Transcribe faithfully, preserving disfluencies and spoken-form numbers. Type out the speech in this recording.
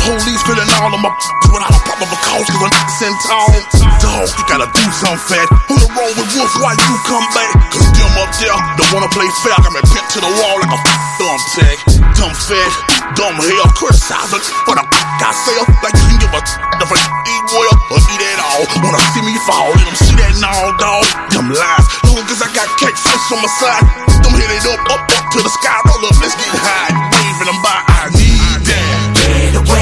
police feeling all of my without a pop of a cause, cause I'm sent tall. Dog, you gotta do something fat. On the road with Wolf, why you come back? Cause them up there don't wanna play fair. Got me pinned to the wall like a thumbtack. Dumb fat, dumb hell, criticizing what the I sell. Like you can give a if I eat well or eat at all. Wanna see me fall, let them see that now, dog. Them lies, long cause I got catfish on my side. Them hit it up, up, up to the sky. Roll up, let's get high. Waving them by.